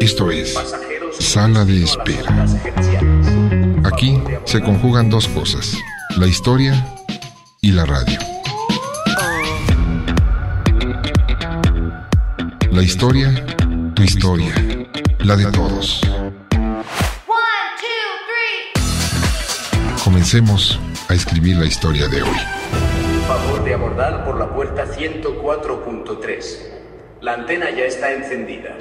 Esto es Sala de Espera. Aquí se conjugan dos cosas, la historia y la radio. La historia, tu historia, la de todos. Comencemos a escribir la historia de hoy. Favor de abordar por la puerta 104.3. La antena ya está encendida.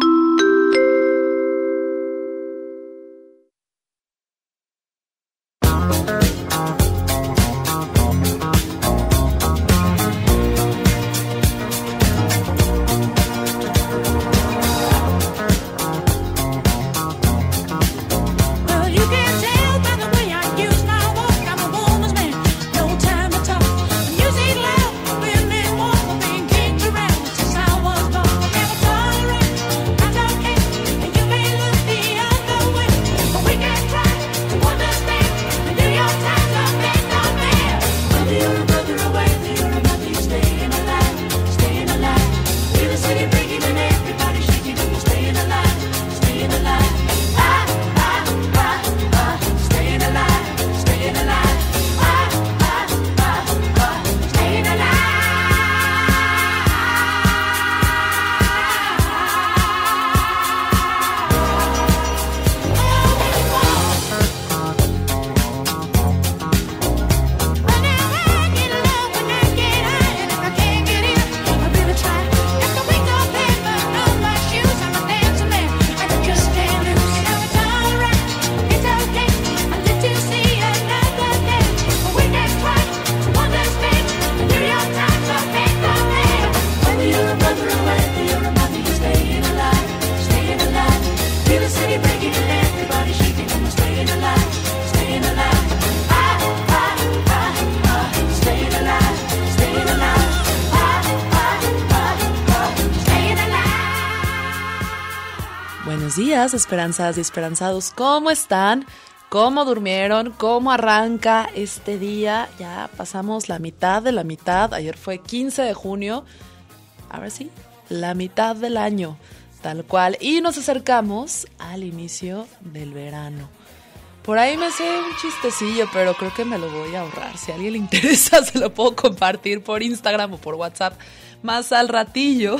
Buenos días, esperanzadas y esperanzados, ¿cómo están? ¿Cómo durmieron? ¿Cómo arranca este día? Ya pasamos la mitad de la mitad, ayer fue 15 de junio, ahora sí, la mitad del año, tal cual, y nos acercamos al inicio del verano. Por ahí me sé un chistecillo, pero creo que me lo voy a ahorrar. Si a alguien le interesa, se lo puedo compartir por Instagram o por WhatsApp más al ratillo.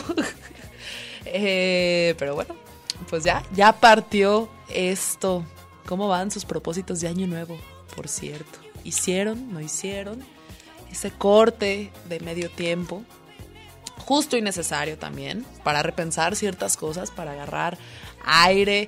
Pero bueno, pues ya partió esto. ¿Cómo van sus propósitos de año nuevo? Por cierto, ¿hicieron? ¿No hicieron? Ese corte de medio tiempo, justo y necesario también, para repensar ciertas cosas, para agarrar aire,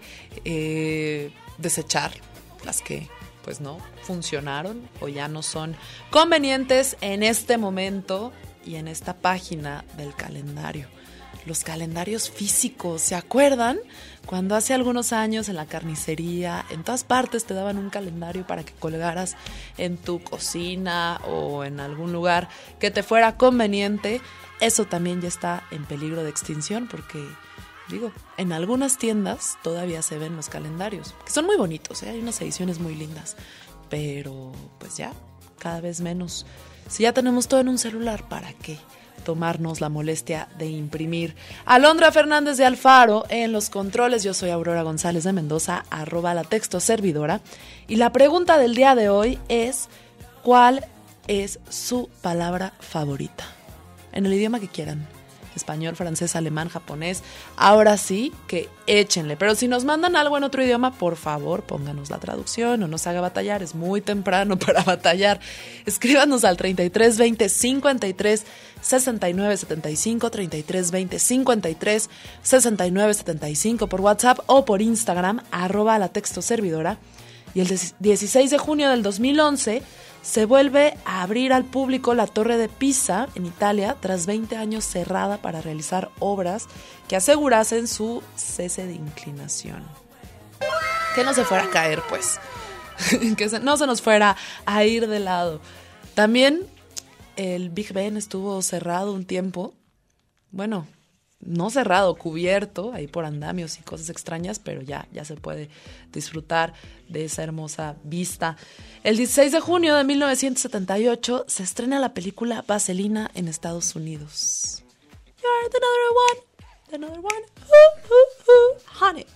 desechar las que pues no funcionaron o ya no son convenientes en este momento y en esta página del calendario. Los calendarios físicos, ¿se acuerdan? Cuando hace algunos años en la carnicería, en todas partes te daban un calendario para que colgaras en tu cocina o en algún lugar que te fuera conveniente. Eso también ya está en peligro de extinción porque, digo, en algunas tiendas todavía se ven los calendarios, que son muy bonitos, hay unas ediciones muy lindas, pero pues ya, cada vez menos. Si ya tenemos todo en un celular, ¿para qué tomarnos la molestia de imprimir? Alondra Fernández de Alfaro en los controles. Yo soy Aurora González de Mendoza, @latextoservidora. Y la pregunta del día de hoy es: ¿cuál es su palabra favorita? En el idioma que quieran. Español, francés, alemán, japonés. Ahora sí que échenle. Pero si nos mandan algo en otro idioma, por favor, pónganos la traducción, no nos haga batallar. Es muy temprano para batallar. Escríbanos al 33 20 53 69 75, 33 20 53 69 75 por WhatsApp o por Instagram, @latextoservidora. Y el 16 de junio del 2011 se vuelve a abrir al público la Torre de Pisa en Italia tras 20 años cerrada para realizar obras que asegurasen su cese de inclinación. Que no se fuera a caer, pues. Que no se nos fuera a ir de lado. También el Big Ben estuvo cerrado un tiempo. Bueno, no cerrado, cubierto, ahí por andamios y cosas extrañas, pero ya se puede disfrutar de esa hermosa vista. El 16 de junio de 1978 se estrena la película Vaselina en Estados Unidos. You're the another one, honey.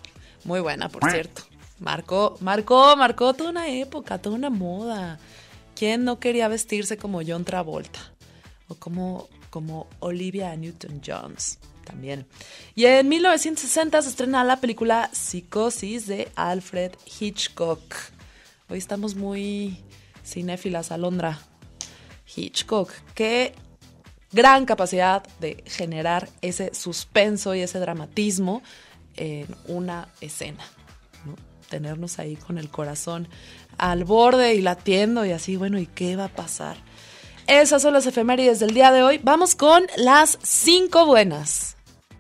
Muy buena, por cierto. Marcó toda una época, toda una moda. ¿Quién no quería vestirse como John Travolta? O como Olivia Newton-John también. Y en 1960 se estrena la película Psicosis de Alfred Hitchcock. Hoy estamos muy cinéfilas, Alondra. Hitchcock, qué gran capacidad de generar ese suspenso y ese dramatismo en una escena, ¿no? Tenernos ahí con el corazón al borde y latiendo y así, bueno, ¿y qué va a pasar? Esas son las efemérides del día de hoy. Vamos con las 5 buenas.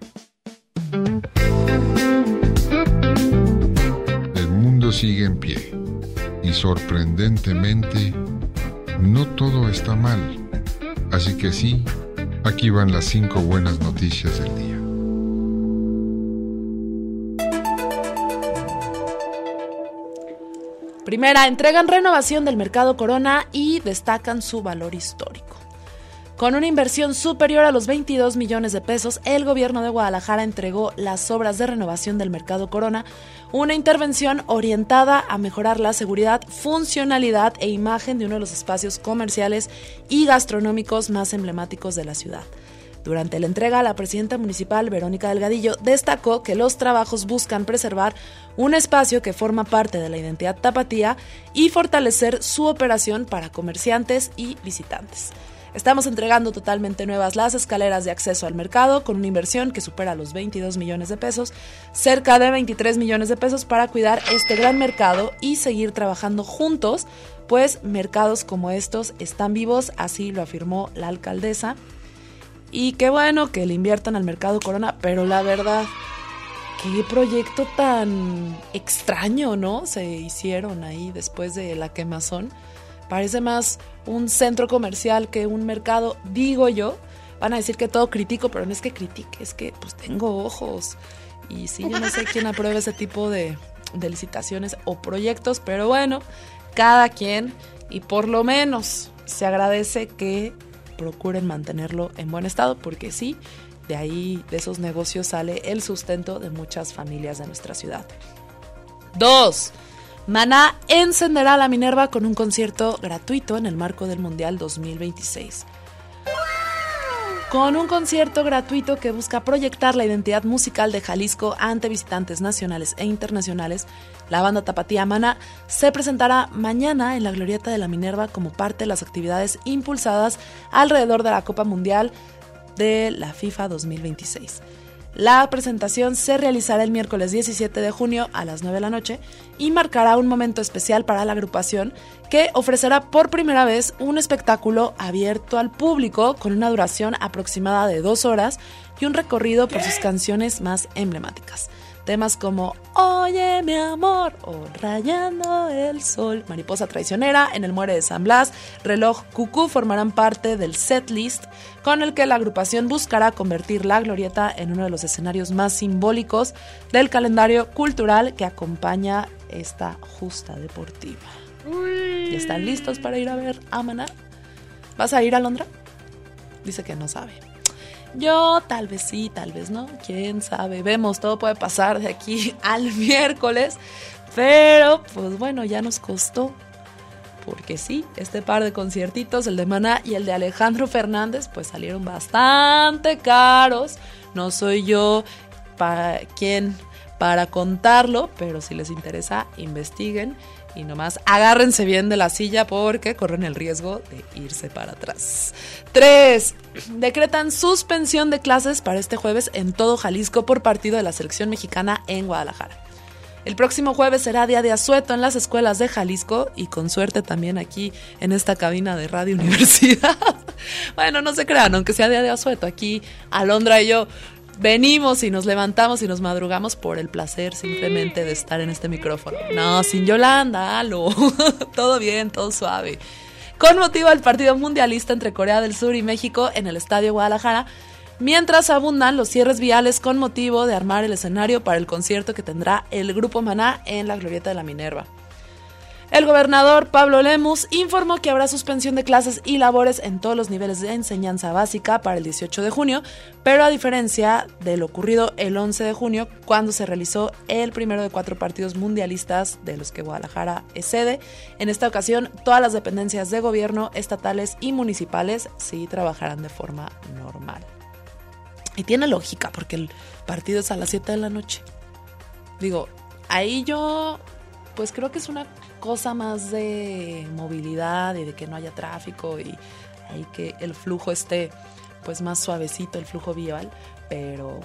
El mundo sigue en pie y sorprendentemente no todo está mal. Así que sí, aquí van las 5 buenas noticias del día. Primera, entregan renovación del mercado Corona y destacan su valor histórico. Con una inversión superior a los 22 millones de pesos, el gobierno de Guadalajara entregó las obras de renovación del mercado Corona, una intervención orientada a mejorar la seguridad, funcionalidad e imagen de uno de los espacios comerciales y gastronómicos más emblemáticos de la ciudad. Durante la entrega, la presidenta municipal, Verónica Delgadillo, destacó que los trabajos buscan preservar un espacio que forma parte de la identidad tapatía y fortalecer su operación para comerciantes y visitantes. Estamos entregando totalmente nuevas las escaleras de acceso al mercado con una inversión que supera los 22 millones de pesos, cerca de 23 millones de pesos para cuidar este gran mercado y seguir trabajando juntos, pues mercados como estos están vivos, así lo afirmó la alcaldesa. Y qué bueno que le inviertan al mercado Corona, pero la verdad, qué proyecto tan extraño, ¿no? Se hicieron ahí después de la quemazón. Parece más un centro comercial que un mercado, digo yo. Van a decir que todo critico, pero no es que critique, es que pues tengo ojos. Y sí, yo no sé quién aprueba ese tipo de licitaciones o proyectos, pero bueno, cada quien, y por lo menos se agradece que procuren mantenerlo en buen estado, porque sí, de ahí, de esos negocios sale el sustento de muchas familias de nuestra ciudad. 2. Maná encenderá la Minerva con un concierto gratuito en el marco del Mundial 2026. Con un concierto gratuito que busca proyectar la identidad musical de Jalisco ante visitantes nacionales e internacionales, la banda tapatía Maná se presentará mañana en la Glorieta de la Minerva como parte de las actividades impulsadas alrededor de la Copa Mundial de la FIFA 2026. La presentación se realizará el miércoles 17 de junio a las 9 de la noche y marcará un momento especial para la agrupación que ofrecerá por primera vez un espectáculo abierto al público con una duración aproximada de 2 horas y un recorrido por sus canciones más emblemáticas. Temas como Oye mi amor o Rayando el sol, Mariposa traicionera, En el muere de San Blas, Reloj cucú formarán parte del setlist con el que la agrupación buscará convertir la Glorieta en uno de los escenarios más simbólicos del calendario cultural que acompaña esta justa deportiva. ¿Y están listos para ir a ver a Maná? ¿Vas a ir, Alondra? Dice que no sabe. Yo tal vez sí, tal vez no, quién sabe, vemos, todo puede pasar de aquí al miércoles, pero pues bueno, ya nos costó, porque sí, este par de conciertitos, el de Maná y el de Alejandro Fernández, pues salieron bastante caros. No soy yo quien para contarlo, pero si les interesa, investiguen y nomás agárrense bien de la silla porque corren el riesgo de irse para atrás. 3. Decretan suspensión de clases para este jueves en todo Jalisco por partido de la selección mexicana en Guadalajara. El próximo jueves será día de asueto en las escuelas de Jalisco y con suerte también aquí en esta cabina de Radio Universidad. Bueno, no se crean, aunque sea día de asueto, aquí Alondra y yo venimos y nos levantamos y nos madrugamos por el placer simplemente de estar en este micrófono. No, sin Yolanda, halo. Todo bien, todo suave. Con motivo del partido mundialista entre Corea del Sur y México en el Estadio Guadalajara, mientras abundan los cierres viales con motivo de armar el escenario para el concierto que tendrá el grupo Maná en la Glorieta de la Minerva. El gobernador Pablo Lemus informó que habrá suspensión de clases y labores en todos los niveles de enseñanza básica para el 18 de junio, pero a diferencia de lo ocurrido el 11 de junio, cuando se realizó el primero de 4 partidos mundialistas de los que Guadalajara es sede, en esta ocasión todas las dependencias de gobierno, estatales y municipales sí trabajarán de forma normal. Y tiene lógica, porque el partido es a las 7 de la noche. Digo, ahí yo pues creo que es una cosa más de movilidad y de que no haya tráfico y ahí que el flujo esté pues más suavecito, el flujo vial, pero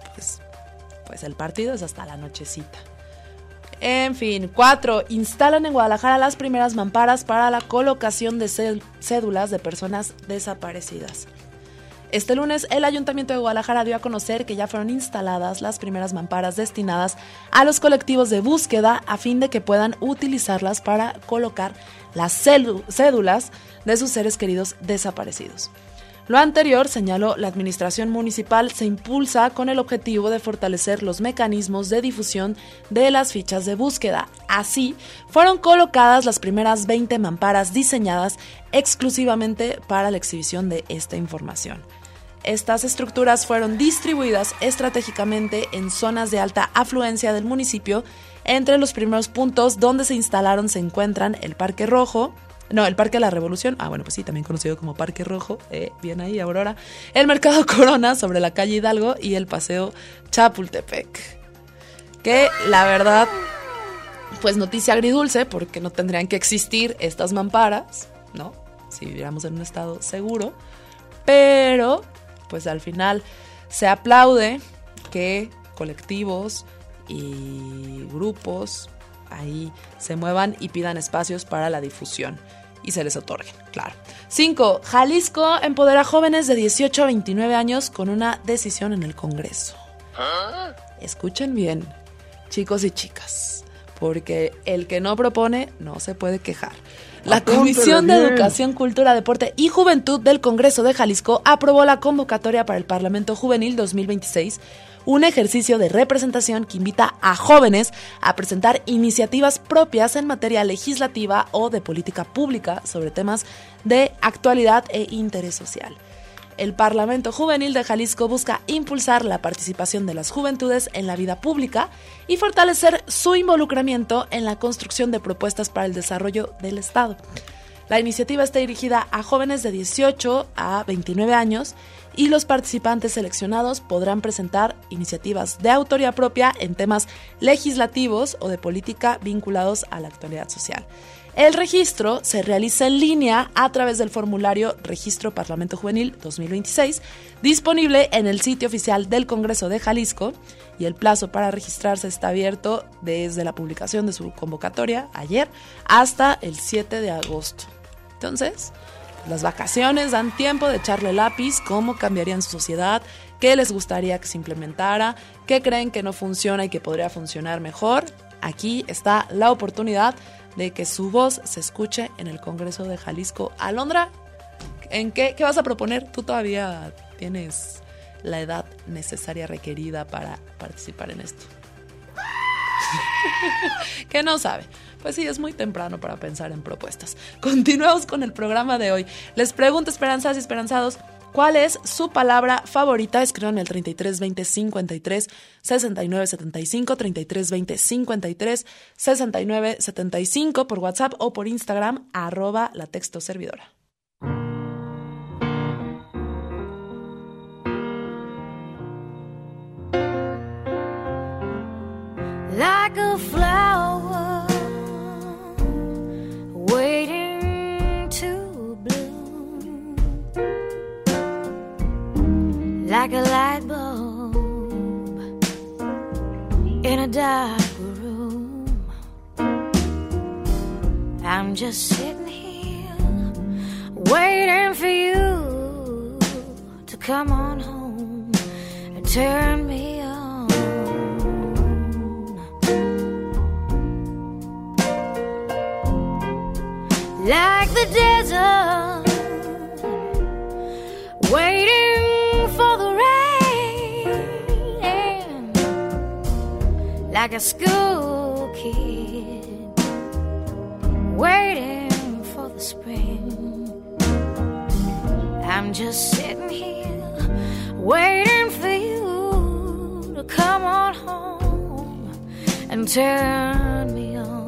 pues el partido es hasta la nochecita. En fin, 4. Instalan en Guadalajara las primeras mamparas para la colocación de cédulas de personas desaparecidas. Este lunes, el Ayuntamiento de Guadalajara dio a conocer que ya fueron instaladas las primeras mamparas destinadas a los colectivos de búsqueda a fin de que puedan utilizarlas para colocar las cédulas de sus seres queridos desaparecidos. Lo anterior, señaló la administración municipal, se impulsa con el objetivo de fortalecer los mecanismos de difusión de las fichas de búsqueda. Así, fueron colocadas las primeras 20 mamparas diseñadas exclusivamente para la exhibición de esta información. Estas estructuras fueron distribuidas estratégicamente en zonas de alta afluencia del municipio. Entre los primeros puntos donde se instalaron se encuentran el Parque de la Revolución, pues sí, también conocido como Parque Rojo, bien ahí, Aurora, el Mercado Corona sobre la calle Hidalgo y el Paseo Chapultepec. Que la verdad, pues noticia agridulce, porque no tendrían que existir estas mamparas, ¿no? Si viviéramos en un estado seguro, pero pues al final se aplaude que colectivos y grupos ahí se muevan y pidan espacios para la difusión y se les otorguen, claro. 5. Jalisco empodera a jóvenes de 18 a 29 años con una decisión en el Congreso. Escuchen bien, chicos y chicas, porque el que no propone no se puede quejar. La Comisión de Educación, Cultura, Deporte y Juventud del Congreso de Jalisco aprobó la convocatoria para el Parlamento Juvenil 2026, un ejercicio de representación que invita a jóvenes a presentar iniciativas propias en materia legislativa o de política pública sobre temas de actualidad e interés social. El Parlamento Juvenil de Jalisco busca impulsar la participación de las juventudes en la vida pública y fortalecer su involucramiento en la construcción de propuestas para el desarrollo del Estado. La iniciativa está dirigida a jóvenes de 18 a 29 años y los participantes seleccionados podrán presentar iniciativas de autoría propia en temas legislativos o de política vinculados a la actualidad social. El registro se realiza en línea a través del formulario Registro Parlamento Juvenil 2026, disponible en el sitio oficial del Congreso de Jalisco, y el plazo para registrarse está abierto desde la publicación de su convocatoria, ayer, hasta el 7 de agosto. Entonces, las vacaciones dan tiempo de echarle lápiz, cómo cambiarían su sociedad, qué les gustaría que se implementara, qué creen que no funciona y que podría funcionar mejor. Aquí está la oportunidad de que su voz se escuche en el Congreso de Jalisco. Alondra, ¿en qué vas a proponer? Tú todavía tienes la edad necesaria requerida para participar en esto. ¿Qué no sabe? Pues sí, es muy temprano para pensar en propuestas. Continuamos con el programa de hoy. Les pregunto, esperanzadas y esperanzados, ¿cuál es su palabra favorita? Escriban el 3320 53 69 75, 3320 53 69 75 por WhatsApp o por Instagram, @latextoservidora. Like a flower waiting to bloom, like a light bulb in a dark room. I'm just sitting here waiting for you to come on home and turn me on. Like the desert, waiting for the rain, like a school kid waiting for the spring. I'm just sitting here waiting for you to come on home and turn me on.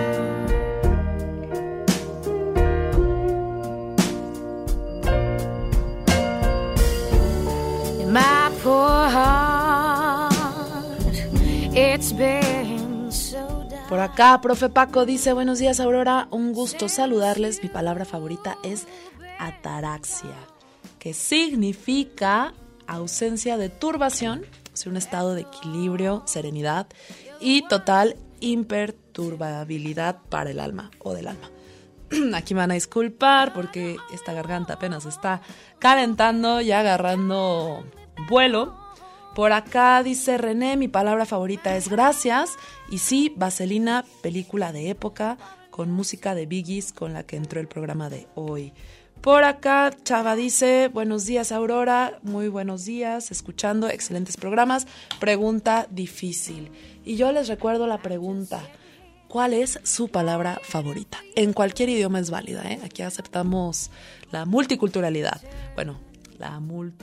My poor heart, it's been so dark. Por acá, profe Paco dice, buenos días, Aurora, un gusto saludarles. Mi palabra favorita es ataraxia, que significa ausencia de turbación, o sea, un estado de equilibrio, serenidad y total imperturbabilidad para el alma o del alma. Aquí me van a disculpar porque esta garganta apenas está calentando y agarrando vuelo. Por acá dice René, mi palabra favorita es gracias. Y sí, Vaselina, película de época con música de Bee Gees con la que entró el programa de hoy. Por acá Chava dice, buenos días Aurora, muy buenos días, escuchando excelentes programas. Pregunta difícil. Y yo les recuerdo la pregunta. ¿Cuál es su palabra favorita? En cualquier idioma es válida, ¿eh? Aquí aceptamos la multiculturalidad. Bueno, la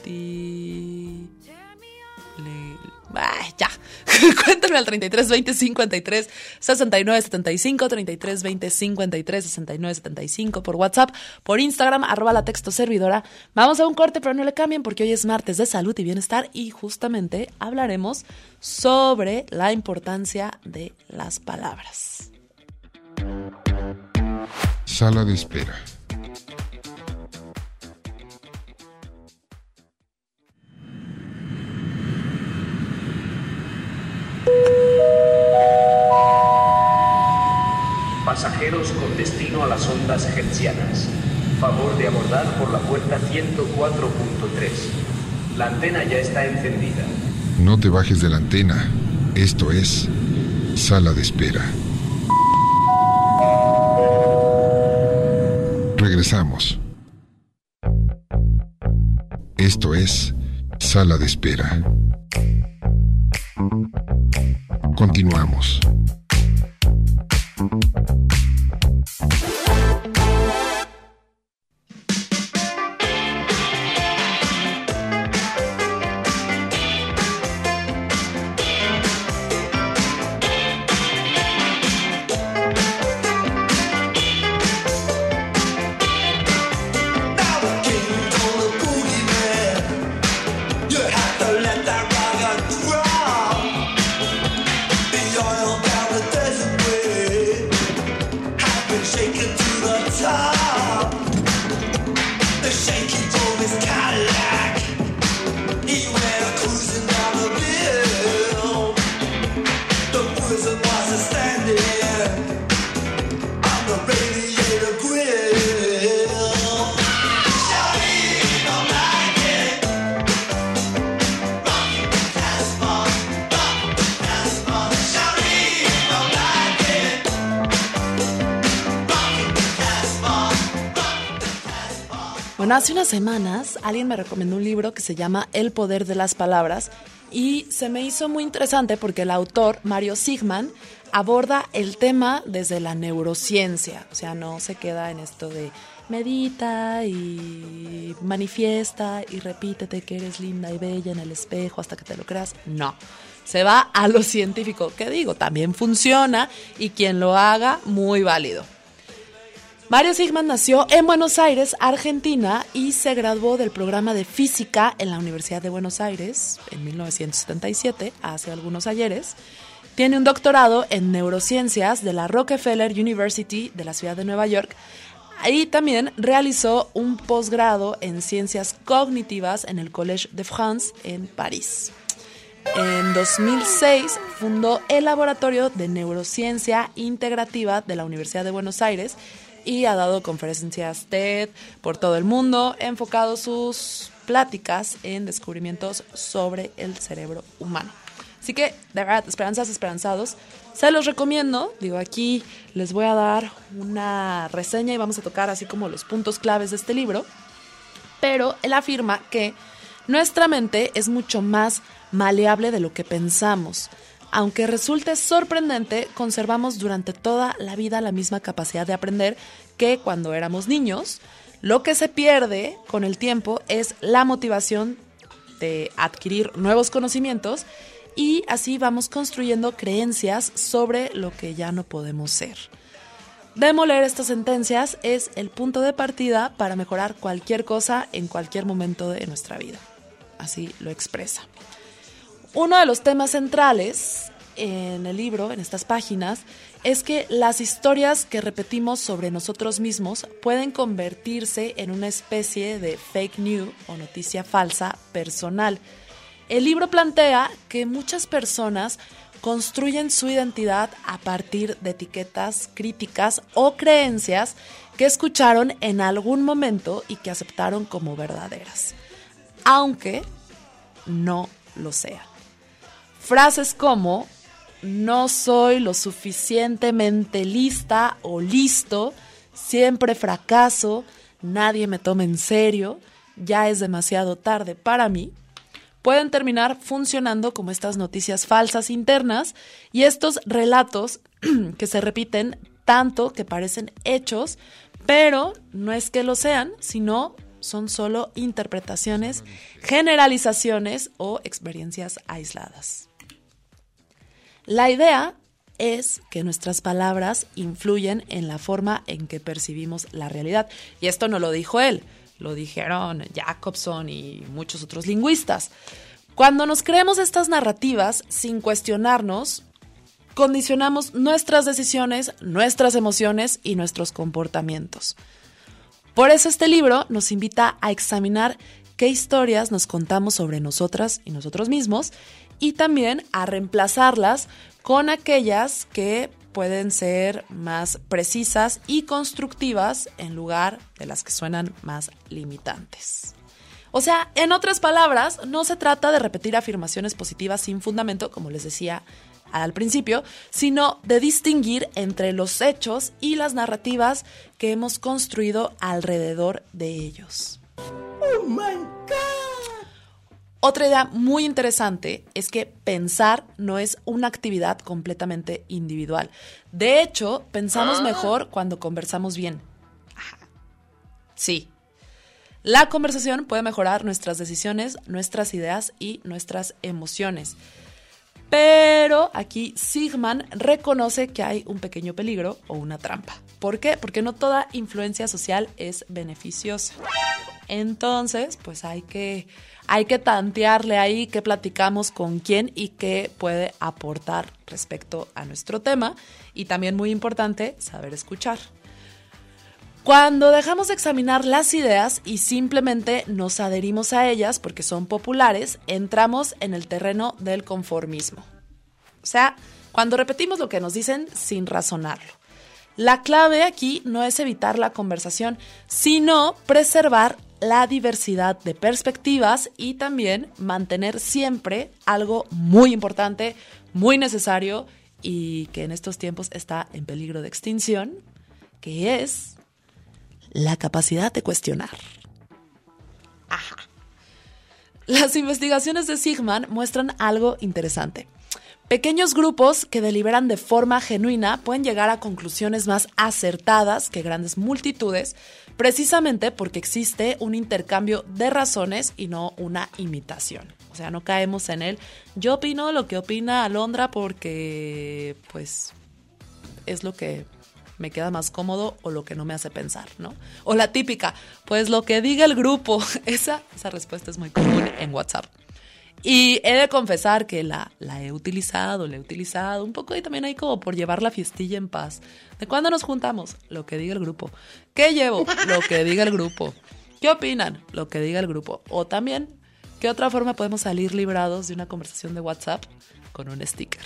ya. Cuéntenme al 33 20 53 69 75, 33 20 53 69 75 por WhatsApp, por Instagram, @latextoservidora. Vamos a un corte, pero no le cambien porque hoy es martes de salud y bienestar y justamente hablaremos sobre la importancia de las palabras. Sala de espera. Pasajeros con destino a las ondas hertzianas. Favor de abordar por la puerta 104.3. La antena ya está encendida. No te bajes de la antena. Esto es Sala de espera. Regresamos. Esto es Sala de espera. Continuamos. Bueno, hace unas semanas alguien me recomendó un libro que se llama El poder de las palabras y se me hizo muy interesante porque el autor, Mario Sigman, aborda el tema desde la neurociencia. O sea, no se queda en esto de medita y manifiesta y repítete que eres linda y bella en el espejo hasta que te lo creas. No, se va a lo científico, que digo, también funciona y quien lo haga, muy válido. Mario Sigman nació en Buenos Aires, Argentina, y se graduó del programa de física en la Universidad de Buenos Aires en 1977, hace algunos ayeres. Tiene un doctorado en neurociencias de la Rockefeller University de la ciudad de Nueva York. Ahí también realizó un posgrado en ciencias cognitivas en el Collège de France en París. En 2006 fundó el Laboratorio de Neurociencia Integrativa de la Universidad de Buenos Aires y ha dado conferencias TED por todo el mundo, enfocado sus pláticas en descubrimientos sobre el cerebro humano. Así que, de verdad, esperanzados, se los recomiendo. Digo, aquí les voy a dar una reseña y vamos a tocar así como los puntos claves de este libro. Pero él afirma que nuestra mente es mucho más maleable de lo que pensamos. aunque resulte sorprendente, conservamos durante toda la vida la misma capacidad de aprender que cuando éramos niños. Lo que se pierde con el tiempo es la motivación de adquirir nuevos conocimientos y así vamos construyendo creencias sobre lo que ya no podemos ser. Demoler estas sentencias es el punto de partida para mejorar cualquier cosa en cualquier momento de nuestra vida. Así lo expresa. Uno de los temas centrales en el libro, en estas páginas, es que las historias que repetimos sobre nosotros mismos pueden convertirse en una especie de fake news o noticia falsa personal. El libro plantea que muchas personas construyen su identidad a partir de etiquetas, críticas o creencias que escucharon en algún momento y que aceptaron como verdaderas, aunque no lo sean. Frases como no soy lo suficientemente lista o listo, siempre fracaso, nadie me toma en serio, ya es demasiado tarde para mí, pueden terminar funcionando como estas noticias falsas internas y estos relatos que se repiten tanto que parecen hechos, pero no es que lo sean, sino son solo interpretaciones, generalizaciones o experiencias aisladas. La idea es que nuestras palabras influyen en la forma en que percibimos la realidad. Y esto no lo dijo él, lo dijeron Jacobson y muchos otros lingüistas. Cuando nos creemos estas narrativas sin cuestionarnos, condicionamos nuestras decisiones, nuestras emociones y nuestros comportamientos. Por eso este libro nos invita a examinar qué historias nos contamos sobre nosotras y nosotros mismos y también a reemplazarlas con aquellas que pueden ser más precisas y constructivas en lugar de las que suenan más limitantes. O sea, en otras palabras, no se trata de repetir afirmaciones positivas sin fundamento, como les decía al principio, sino de distinguir entre los hechos y las narrativas que hemos construido alrededor de ellos. ¡Oh, my God! Otra idea muy interesante es que pensar no es una actividad completamente individual. De hecho, pensamos mejor cuando conversamos bien. Sí. La conversación puede mejorar nuestras decisiones, nuestras ideas y nuestras emociones. Pero aquí Sigman reconoce que hay un pequeño peligro o una trampa. ¿Por qué? Porque no toda influencia social es beneficiosa. Entonces, pues hay que tantearle ahí qué platicamos con quién y qué puede aportar respecto a nuestro tema. Y también muy importante, saber escuchar. Cuando dejamos de examinar las ideas y simplemente nos adherimos a ellas porque son populares, entramos en el terreno del conformismo. O sea, cuando repetimos lo que nos dicen sin razonarlo. La clave aquí no es evitar la conversación, sino preservar la diversidad de perspectivas y también mantener siempre algo muy importante, muy necesario y que en estos tiempos está en peligro de extinción, que es la capacidad de cuestionar. Ajá. Las investigaciones de Sigman muestran algo interesante. Pequeños grupos que deliberan de forma genuina pueden llegar a conclusiones más acertadas que grandes multitudes, precisamente porque existe un intercambio de razones y no una imitación. O sea, no caemos en el yo opino lo que opina Alondra porque pues es lo que me queda más cómodo o lo que no me hace pensar, ¿no? O la típica, pues lo que diga el grupo. Esa respuesta es muy común en WhatsApp. Y he de confesar que la he utilizado un poco y también hay como por llevar la fiestilla en paz. ¿De cuándo nos juntamos? Lo que diga el grupo. ¿Qué llevo? Lo que diga el grupo. ¿Qué opinan? Lo que diga el grupo. O también, ¿qué otra forma podemos salir librados de una conversación de WhatsApp? Con un sticker.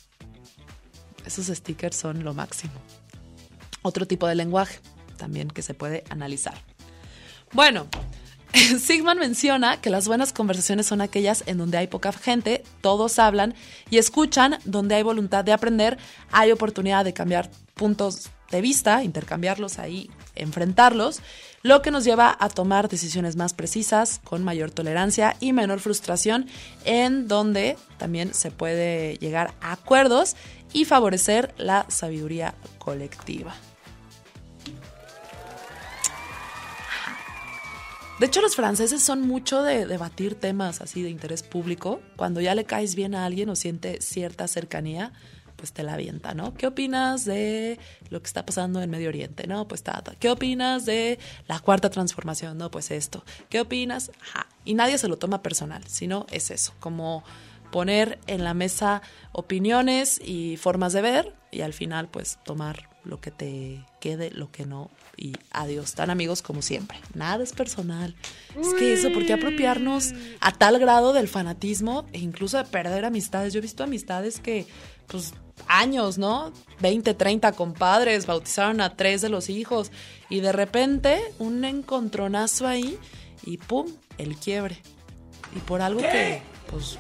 Esos stickers son lo máximo. Otro tipo de lenguaje también que se puede analizar. Bueno, Sigman menciona que las buenas conversaciones son aquellas en donde hay poca gente, todos hablan y escuchan, donde hay voluntad de aprender, hay oportunidad de cambiar puntos de vista, intercambiarlos ahí, enfrentarlos, lo que nos lleva a tomar decisiones más precisas, con mayor tolerancia y menor frustración, en donde también se puede llegar a acuerdos y favorecer la sabiduría colectiva. De hecho, los franceses son mucho de debatir temas así de interés público. Cuando ya le caes bien a alguien o siente cierta cercanía, pues te la avienta, ¿no? ¿Qué opinas de lo que está pasando en Medio Oriente? No, pues tata. ¿Qué opinas de la cuarta transformación? No, pues esto. ¿Qué opinas? Ajá. Y nadie se lo toma personal, sino es eso, como poner en la mesa opiniones y formas de ver y al final pues tomar lo que te quede, lo que no, y adiós, tan amigos como siempre. Nada es personal. Es que eso, ¿por qué apropiarnos a tal grado del fanatismo e incluso de perder amistades? Yo he visto amistades que, pues, años, ¿no? 20, 30 compadres, bautizaron a 3 de los hijos y de repente un encontronazo ahí y ¡pum! El quiebre. Y por algo que, pues...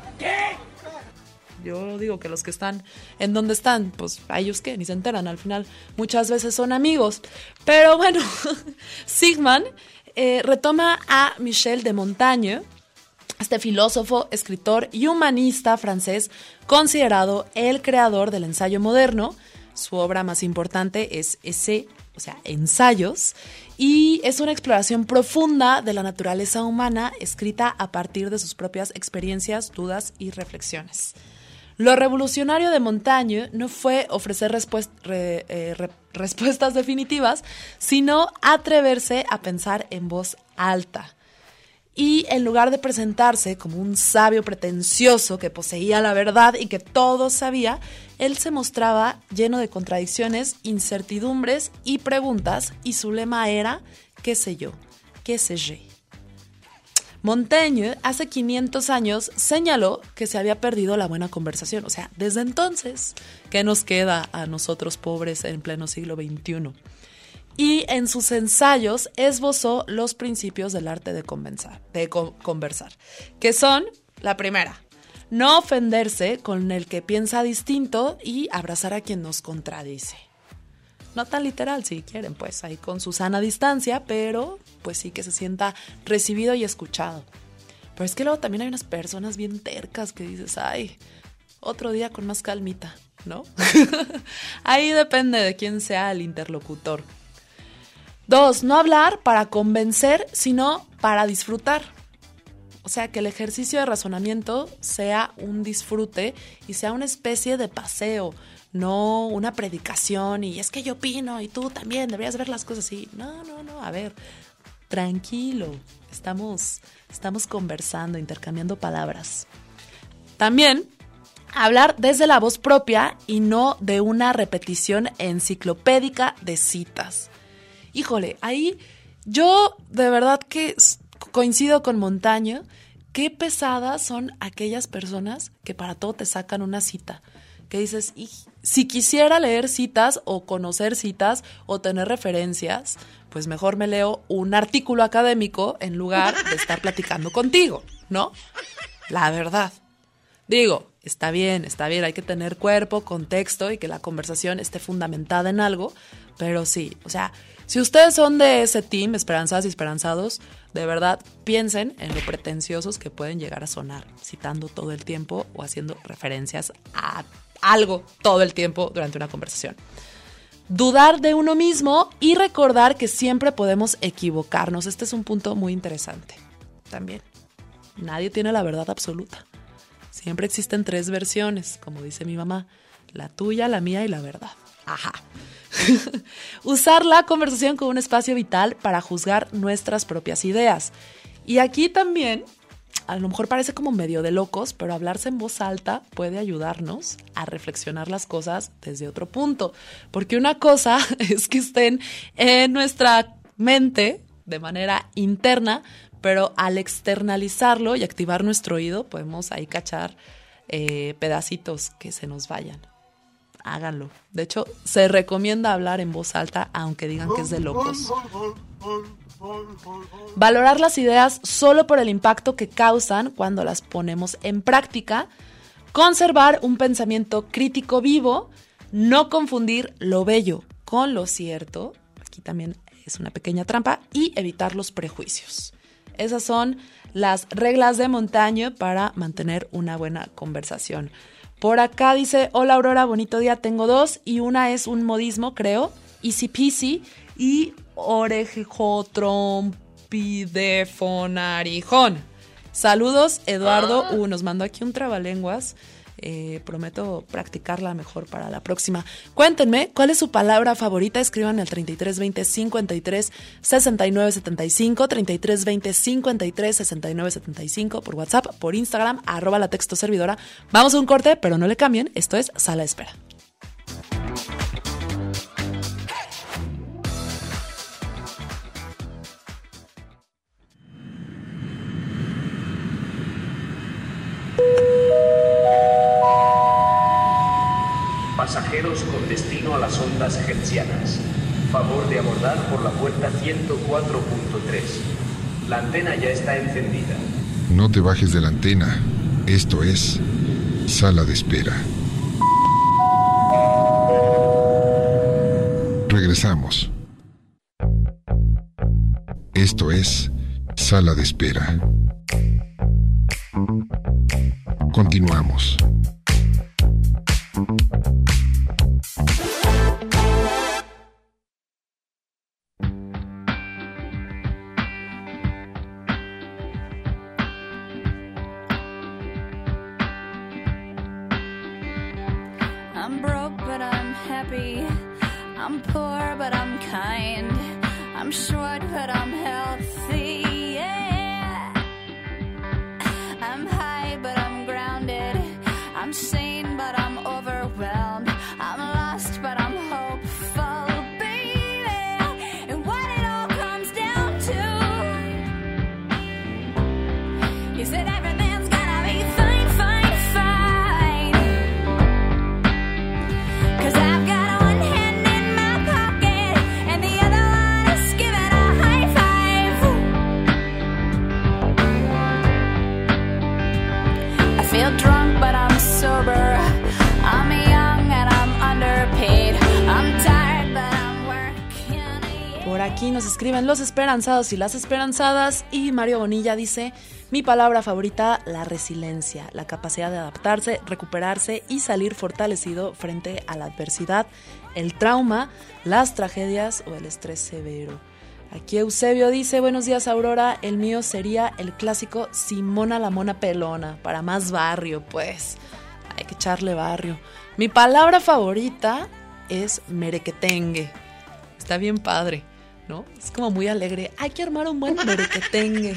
Yo digo que los que están en donde están, pues a ellos que ni se enteran, al final muchas veces son amigos. Pero bueno, Sigmund retoma a Michel de Montaigne, este filósofo, escritor y humanista francés, considerado el creador del ensayo moderno. Su obra más importante es Essai, o sea, Ensayos, y es una exploración profunda de la naturaleza humana escrita a partir de sus propias experiencias, dudas y reflexiones. Lo revolucionario de Montaigne no fue ofrecer respuestas definitivas, sino atreverse a pensar en voz alta. Y en lugar de presentarse como un sabio pretencioso que poseía la verdad y que todo sabía, él se mostraba lleno de contradicciones, incertidumbres y preguntas, y su lema era «¿Qué sé yo? ¿Qué sé yo?». Montaigne hace 500 años señaló que se había perdido la buena conversación. O sea, desde entonces, ¿qué nos queda a nosotros pobres en pleno siglo XXI? Y en sus ensayos esbozó los principios del arte de conversar, que son, la primera, no ofenderse con el que piensa distinto y abrazar a quien nos contradice. No tan literal, si quieren, pues ahí con su sana distancia, pero pues sí que se sienta recibido y escuchado. Pero es que luego también hay unas personas bien tercas que dices, ay, otro día con más calmita, ¿no? Ahí depende de quién sea el interlocutor. 2, no hablar para convencer, sino para disfrutar. O sea, que el ejercicio de razonamiento sea un disfrute y sea una especie de paseo, no una predicación y es que yo opino y tú también deberías ver las cosas así. No, a ver, tranquilo, estamos conversando, intercambiando palabras. También hablar desde la voz propia y no de una repetición enciclopédica de citas. Híjole, ahí yo de verdad que coincido con Montaigne. Qué pesadas son aquellas personas que para todo te sacan una cita. Que dices, si quisiera leer citas o conocer citas o tener referencias, pues mejor me leo un artículo académico en lugar de estar platicando contigo, ¿no? La verdad. Digo, está bien, hay que tener cuerpo, contexto y que la conversación esté fundamentada en algo, pero sí, o sea, si ustedes son de ese team, esperanzadas y esperanzados, de verdad piensen en lo pretenciosos que pueden llegar a sonar, citando todo el tiempo o haciendo referencias a algo todo el tiempo durante una conversación. Dudar de uno mismo y recordar que siempre podemos equivocarnos. Este es un punto muy interesante también. Nadie tiene la verdad absoluta. Siempre existen 3 versiones, como dice mi mamá, la tuya, la mía y la verdad. Ajá. Usar la conversación como un espacio vital para juzgar nuestras propias ideas. Y aquí también, a lo mejor parece como medio de locos, pero hablarse en voz alta puede ayudarnos a reflexionar las cosas desde otro punto. Porque una cosa es que estén en nuestra mente de manera interna, pero al externalizarlo y activar nuestro oído, podemos ahí cachar pedacitos que se nos vayan. Háganlo. De hecho, se recomienda hablar en voz alta, aunque digan que es de locos. Valorar las ideas solo por el impacto que causan cuando las ponemos en práctica. Conservar un pensamiento crítico vivo. No confundir lo bello con lo cierto, aquí también es una pequeña trampa, y evitar los prejuicios. Esas son las reglas de Montaigne para mantener una buena conversación. Por acá dice, hola Aurora, bonito día, tengo 2 y una es un modismo, creo, easy peasy y orejotronpidefonarijón. Saludos, Eduardo. Nos mandó aquí un trabalenguas. Prometo practicarla mejor para la próxima. Cuéntenme, ¿cuál es su palabra favorita? Escriban al 3320 53 69 75, 3320 53 69 75 por WhatsApp, por Instagram, @latextoservidora. Vamos a un corte, pero no le cambien. Esto es Sala de Espera. Pasajeros con destino a las ondas hertzianas. Favor de abordar por la puerta 104.3. La antena ya está encendida. No te bajes de la antena. Esto es Sala de Espera. Regresamos. Esto es Sala de Espera. Continuamos. I'm broke, but I'm happy. I'm poor, but I'm kind. I'm short, but I'm healthy. Yeah. I'm high, but I'm grounded. I'm sane, but I'm overwhelmed. I'm lost, but I'm hopeful, baby. And what it all comes down to is that everything's gonna be fine, fine, fine. 'Cause I've got one hand in my pocket and the other one is giving a high five. I feel drunk, but I'm sober. I'm young and I'm underpaid. I'm tired, but I'm working. Por aquí nos escriben los esperanzados y las esperanzadas, y Mario Bonilla dice, mi palabra favorita, la resiliencia, la capacidad de adaptarse, recuperarse y salir fortalecido frente a la adversidad, el trauma, las tragedias o el estrés severo. Aquí Eusebio dice, buenos días Aurora, el mío sería el clásico Simona la mona pelona, para más barrio, pues, hay que echarle barrio. Mi palabra favorita es merequetengue, está bien padre, ¿no? Es como muy alegre, hay que armar un buen merequetengue.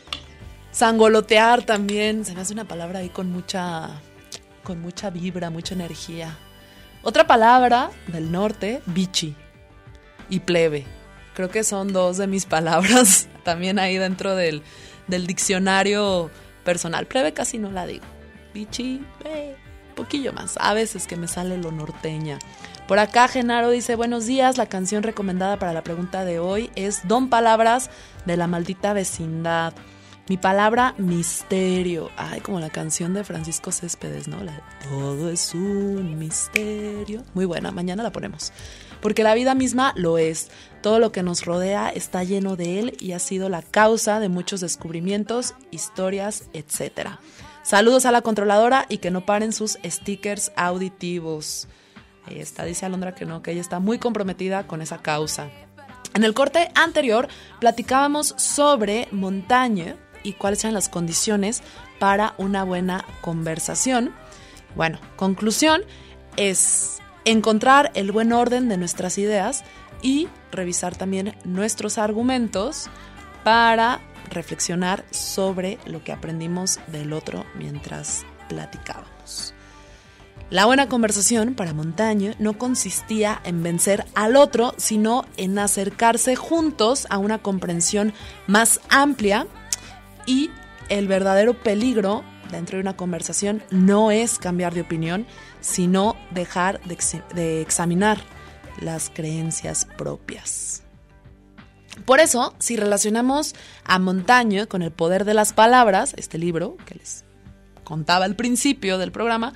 Sangolotear también, se me hace una palabra ahí con mucha vibra, mucha energía. Otra palabra del norte, bichi y plebe. Creo que son 2 de mis palabras también ahí dentro del diccionario personal. Plebe casi no la digo. Bichi, poquillo más. A veces que me sale lo norteña. Por acá Genaro dice, buenos días, la canción recomendada para la pregunta de hoy es Don Palabras de La Maldita Vecindad. Mi palabra, misterio. Ay, como la canción de Francisco Céspedes, ¿no? Todo es un misterio. Muy buena, mañana la ponemos. Porque la vida misma lo es. Todo lo que nos rodea está lleno de él y ha sido la causa de muchos descubrimientos, historias, etc. Saludos a la controladora y que no paren sus stickers auditivos. Ahí está, dice Alondra que no, que ella está muy comprometida con esa causa. En el corte anterior platicábamos sobre Montaigne y cuáles eran las condiciones para una buena conversación. Bueno, conclusión es encontrar el buen orden de nuestras ideas y revisar también nuestros argumentos para reflexionar sobre lo que aprendimos del otro mientras platicábamos. La buena conversación para Montaigne no consistía en vencer al otro, sino en acercarse juntos a una comprensión más amplia, y el verdadero peligro dentro de una conversación no es cambiar de opinión, sino dejar de examinar las creencias propias. Por eso, si relacionamos a Montaigne con El poder de las palabras, este libro que les contaba al principio del programa,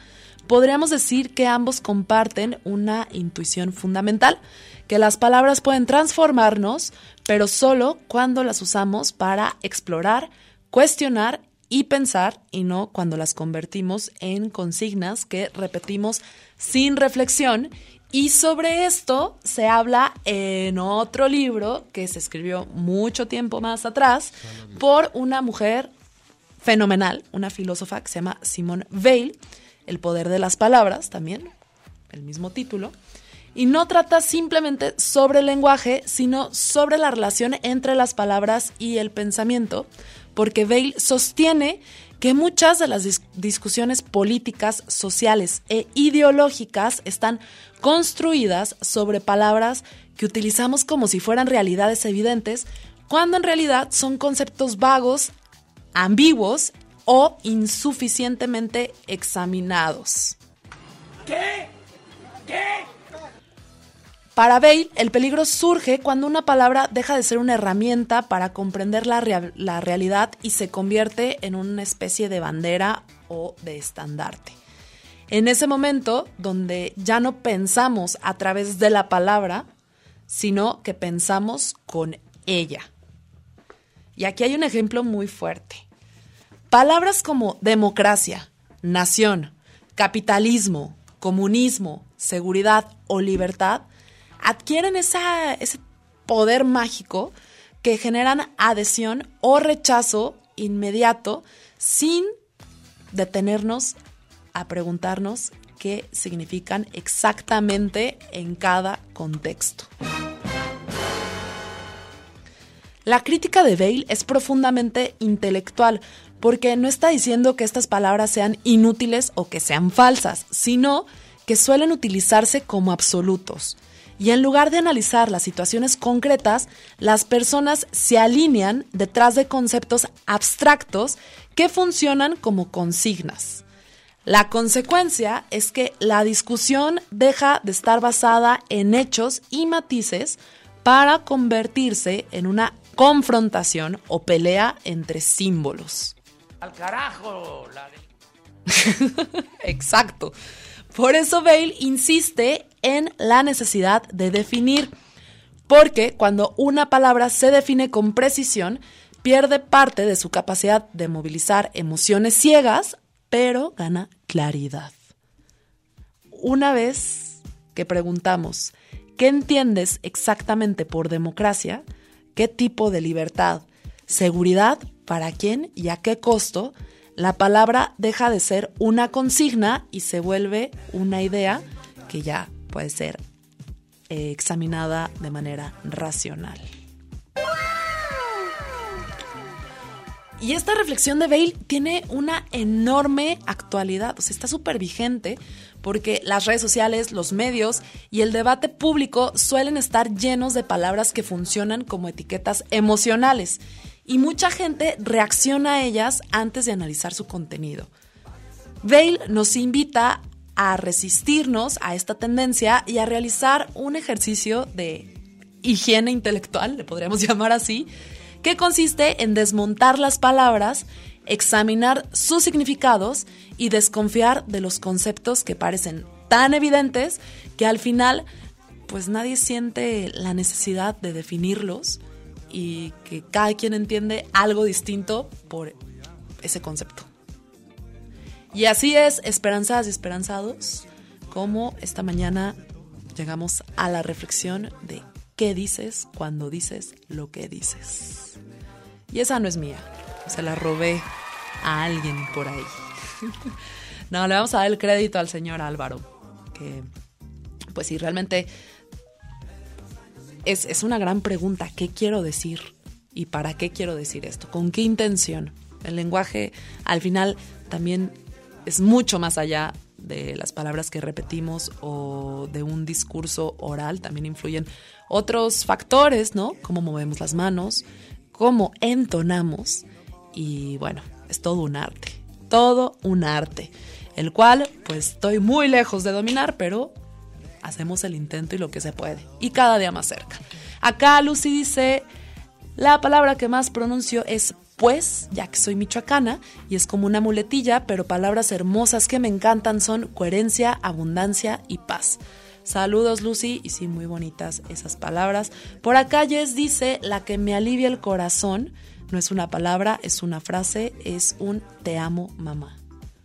podríamos decir que ambos comparten una intuición fundamental, que las palabras pueden transformarnos, pero solo cuando las usamos para explorar, cuestionar y pensar, y no cuando las convertimos en consignas que repetimos sin reflexión. Y sobre esto se habla en otro libro que se escribió mucho tiempo más atrás por una mujer fenomenal, una filósofa que se llama Simone Weil, El poder de las palabras, también, el mismo título. Y no trata simplemente sobre el lenguaje, sino sobre la relación entre las palabras y el pensamiento, porque Weil sostiene que muchas de las discusiones políticas, sociales e ideológicas están construidas sobre palabras que utilizamos como si fueran realidades evidentes, cuando en realidad son conceptos vagos, ambiguos o insuficientemente examinados. ¿Qué? Para Weil, el peligro surge cuando una palabra deja de ser una herramienta para comprender la realidad y se convierte en una especie de bandera o de estandarte. En ese momento, donde ya no pensamos a través de la palabra, sino que pensamos con ella. Y aquí hay un ejemplo muy fuerte. Palabras como democracia, nación, capitalismo, comunismo, seguridad o libertad adquieren ese poder mágico que generan adhesión o rechazo inmediato sin detenernos a preguntarnos qué significan exactamente en cada contexto. La crítica de Weil es profundamente intelectual porque no está diciendo que estas palabras sean inútiles o que sean falsas, sino que suelen utilizarse como absolutos. Y en lugar de analizar las situaciones concretas, las personas se alinean detrás de conceptos abstractos que funcionan como consignas. La consecuencia es que la discusión deja de estar basada en hechos y matices para convertirse en una confrontación o pelea entre símbolos. ¡Al carajo! Exacto. Por eso Weil insiste en la necesidad de definir, porque cuando una palabra se define con precisión, pierde parte de su capacidad de movilizar emociones ciegas, pero gana claridad. Una vez que preguntamos, ¿qué entiendes exactamente por democracia? ¿Qué tipo de libertad? ¿Seguridad? ¿Para quién y a qué costo? La palabra deja de ser una consigna y se vuelve una idea que ya puede ser examinada de manera racional. Y esta reflexión de Weil tiene una enorme actualidad, o sea, está súper vigente porque las redes sociales, los medios y el debate público suelen estar llenos de palabras que funcionan como etiquetas emocionales y mucha gente reacciona a ellas antes de analizar su contenido. Weil nos invita a resistirnos a esta tendencia y a realizar un ejercicio de higiene intelectual, le podríamos llamar así, que consiste en desmontar las palabras, examinar sus significados y desconfiar de los conceptos que parecen tan evidentes que al final pues nadie siente la necesidad de definirlos y que cada quien entiende algo distinto por ese concepto. Y así es, esperanzadas y esperanzados, como esta mañana llegamos a la reflexión de qué dices cuando dices lo que dices. Y esa no es mía, se la robé a alguien por ahí. No, le vamos a dar el crédito al señor Álvaro, que pues sí, realmente es una gran pregunta. ¿Qué quiero decir? ¿Y para qué quiero decir esto? ¿Con qué intención? El lenguaje al final también es mucho más allá de las palabras que repetimos o de un discurso oral. También influyen otros factores, ¿no? Cómo movemos las manos, cómo entonamos. Y bueno, es todo un arte, el cual pues estoy muy lejos de dominar, pero hacemos el intento y lo que se puede, y cada día más cerca. Acá Lucy dice, la palabra que más pronuncio es pues, ya que soy michoacana y es como una muletilla, pero palabras hermosas que me encantan son coherencia, abundancia y paz. Saludos, Lucy, y sí, muy bonitas esas palabras. Por acá Jess dice, la que me alivia el corazón, no es una palabra, es una frase, es un te amo, mamá.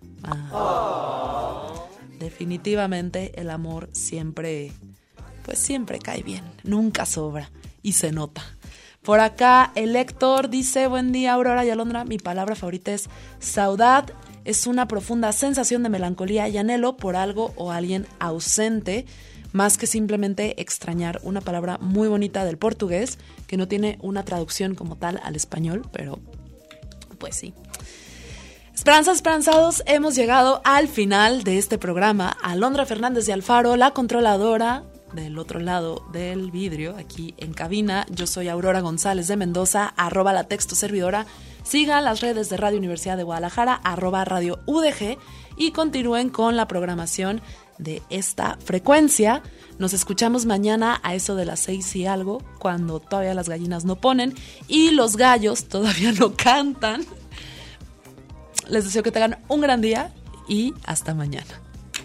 Definitivamente el amor siempre, pues siempre cae bien, nunca sobra y se nota. Por acá el Héctor dice, buen día Aurora y Alondra, mi palabra favorita es saudade, es una profunda sensación de melancolía y anhelo por algo o alguien ausente, más que simplemente extrañar, una palabra muy bonita del portugués que no tiene una traducción como tal al español, pero pues sí. Esperanzas, esperanzados, hemos llegado al final de este programa. Alondra Fernández de Alfaro, la controladora del otro lado del vidrio, aquí en cabina. Yo soy Aurora González de Mendoza, @latextoservidora. Sigan las redes de Radio Universidad de Guadalajara, @Radio UDG, y continúen con la programación de esta frecuencia. Nos escuchamos mañana a eso de las 6 y algo, cuando todavía las gallinas no ponen y los gallos todavía no cantan. Les deseo que tengan un gran día y hasta mañana.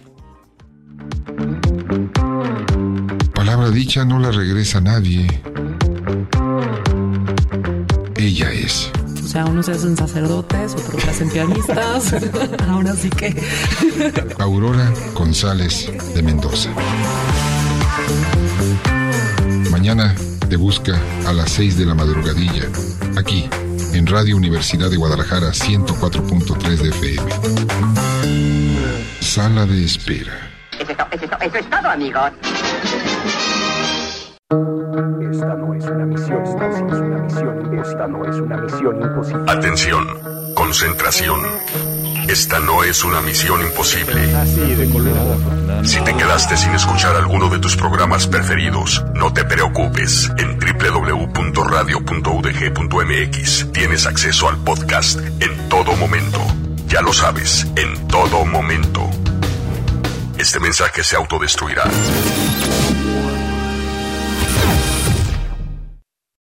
Palabra dicha no la regresa nadie. Ella es. O sea, unos se hacen sacerdotes, otros se hacen pianistas. Ahora sí que... Aurora González de Mendoza. Mañana te busca a las 6 de la madrugadilla, aquí en Radio Universidad de Guadalajara 104.3 de FM. Sala de espera. Eso es todo, amigos. Esta no es una misión, esta no es una misión imposible. Atención, concentración. Esta no es una misión imposible. Así de colorado. Si te quedaste sin escuchar alguno de tus programas preferidos, no te preocupes. En www.radio.udg.mx tienes acceso al podcast en todo momento. Ya lo sabes, en todo momento. Este mensaje se autodestruirá.